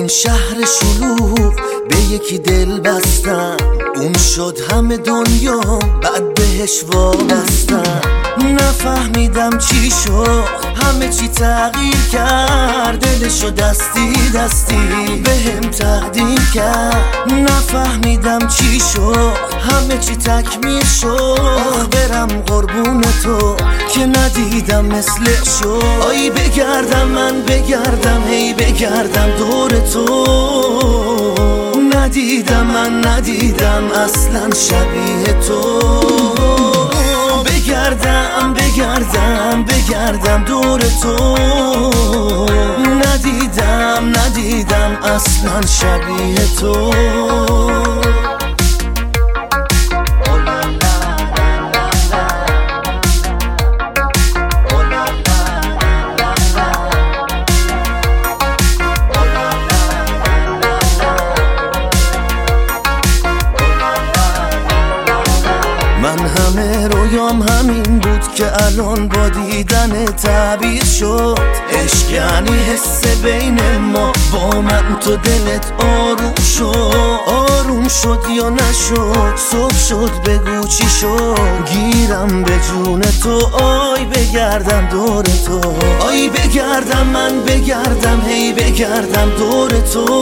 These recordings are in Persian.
شهر شلوغ به یکی دل بستم، اون شد همه دنیا بعد بهش وابستم. نفهمیدم چی شد، همه چی تغییر کرد، دلشو دستی دستی بهم تقدیم کرد. نفهمیدم چی شد، همه چی تکمیل شد. برم قربون تو که ندیدم مثل شد. آی بگردم من بگردم، هی بگردم دور تو. ندیدم من ندیدم اصلا شبیه تو. بگردم بگردم بگردم دور تو. ندیدم ندیدم اصلا شبیه تو. من همه رویام همین بود که الان با دیدن تعبیر شد. عشق یعنی حس بین ما، با من تو دلت آروم شد. آروم شد یا نشد، صبح شد بگو چی شد. گیرم به جون تو، آی بگردم دور تو. آی بگردم من بگردم، هی بگردم دور تو.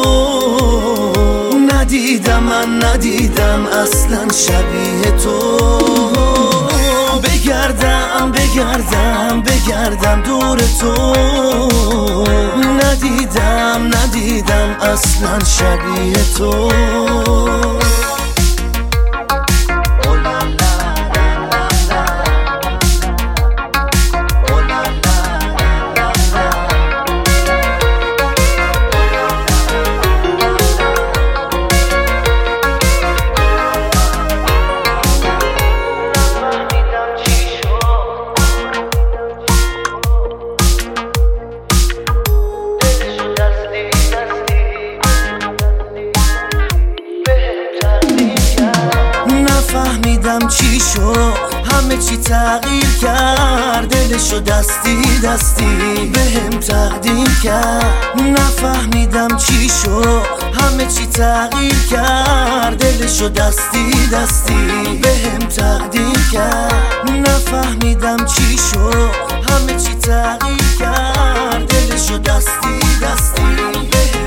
ندیدم من ندیدم اصلا شبیه تو. بگردم بگردم بگردم دور تو. ندیدم ندیدم اصلا شبیه تو. نفهمیدم چی شد، همه چی تغییر کرد، دلشو دستی دستی بهم تقدیم کرد. نفهمیدم چی شد، همه چی تغییر کرد، دلشو دستی دستی بهم تقدیم کرد. نفهمیدم چی شد، همه چی تغییر کرد، دلشو دستی دستی بهم